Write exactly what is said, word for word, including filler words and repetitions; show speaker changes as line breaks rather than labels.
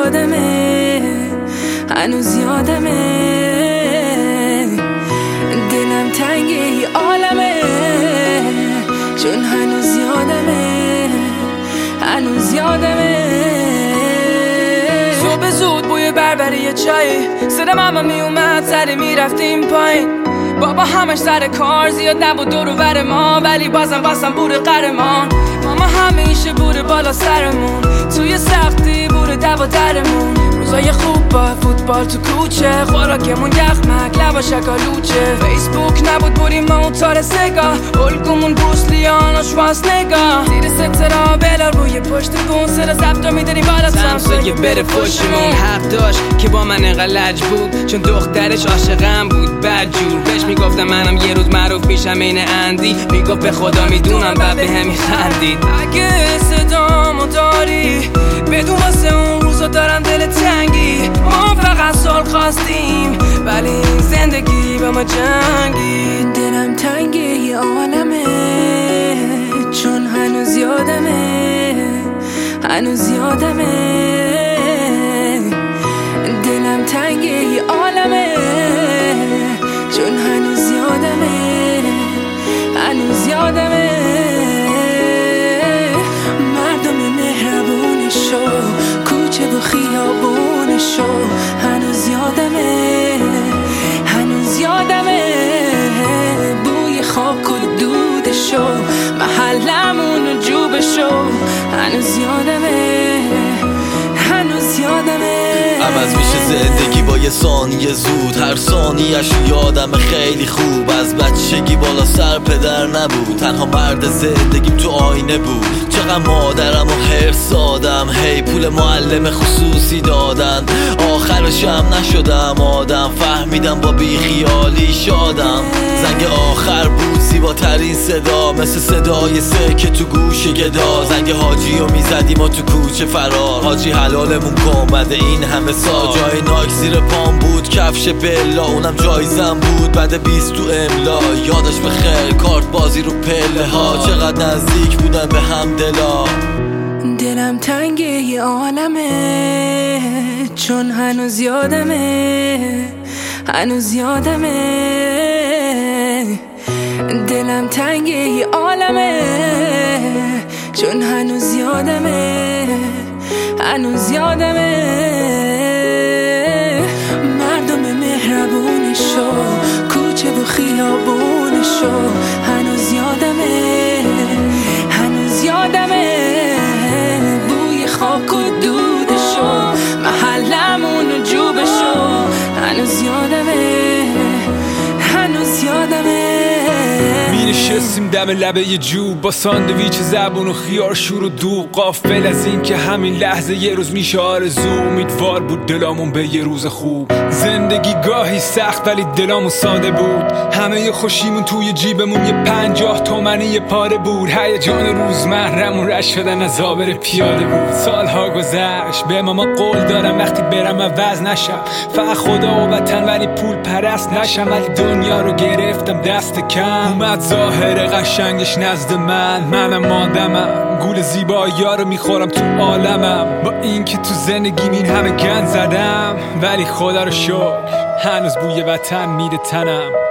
یادمه، هنوز یادمه. دلم تنگ ای عالمه، چون هنوز یادمه، هنوز یادمه.
صبح زود بوی بربری چای، صدا ماما می اومد سری میرفتیم پایین. بابا همش سر کار، زیاد نبود دور و بر ما، ولی بازم بازم بود قهرمان. ماما همیشه بود بالا سرمون، توی سختی بود دو درمون. روزای خوب با فوتبال تو کوچه، خوراکمون یخمک لبا شکالوچه. فیسبوک نبود بودیم موتار سگاه، الگومون بوسلیان و شواس نگاه. زیر سترا بلار روی پشت بون، صدا زبطا میداریم بالا سمسایه بره پشتمون. حق داشت که با من انقدر لج بود، چون دخترش عاشقم بود بدجور. بهش میگفتم منم یه روز معروف میشم این اندی، میگفت به خدا میدونم بعد به همی خندید. اگه صدامو داری بدون واسه اون روزا دارم دل تنگی. ما فقط سال خواستیم ولی این زندگی به ما جنگی.
دلم تنگ یه عالمه، چون هنوز یادمه، هنوز یادمه. دلم تنگ یه عالمه، چون هنوز یادمه، هنوز یادمه. مردم مهربونشو، کوچه و خیابونشو، هنوز یادمه، هنوز یادمه. بوی خاک و دودشو، محلمون و جوبشو، هنوز یادمه، هنوز یادمه.
عوض میشه زندگی با یه ثانیه زود، هر ثانیه‌اش یادم خیلی خوب. از بچگی بالا سر پدر نبود، تنها مرد زندگیم تو آینه بود. چقدر مادرم و حرص دادم، هی پول معلم خصوصی دادن. آخرشم نشدم آدم، فهمیدم با بیخیالی شادم. زنگ آخر بود زیباترین صدا، مثل صدای سکه تو گوش گدا. زنگ حاجی رو میزدیم و تو کوچه فرار، حاجی حلالمون کن بعد این همه سال. جای ناک زیر پام بود، کفش بلا اونم جایزم بود بعد بیست تو املا. یادش بخیر کارت بازی رو پله ها، چقدر نزدیک بودن به هم دلا.
دلم تنگ یه عالمه، چون هنوز یادمه، هنوز یادمه. دلم تنگ یه عالمه، چون هنوز یادمه، هنوز یادمه. مردم مهربونشو، کوچه و خیابونشو، هنوز یادمه، هنوز یادمه. بوی خاک و دودشو، محلمون و جوبشو، هنوز یادمه، هنوز یادمه.
می نشستیم دم لبه یه جوب با ساندویچ زبون و خیار شور و دوغ. غافل از این که همین لحظه یه روز میشه آرزو. امیدوار بود دلامون به یه روز خوب. زندگی گاهی سخت ولی دلامون ساده بود. همه ی خوشیمون توی جیبمون یه پنجاه تومنی یه پاره بود. هیجان روزمرمون رشت شدن از آبر پیاده بود. سالها گذشت به ماما قول دارم وقتی برم عوض نشم، فقط خدا و وطن ولی پول پرست نشم. ولی دنیا رو گرفتم دست کم، اومد ظاهر قشنگش نزد من. منم آدمم، گول زیبایی‌ها رو میخورم تو عالمم. با این که تو زندگیم این همه گند زدم، ولی خدا رو شکر هنوز بوی وطن میره تنم.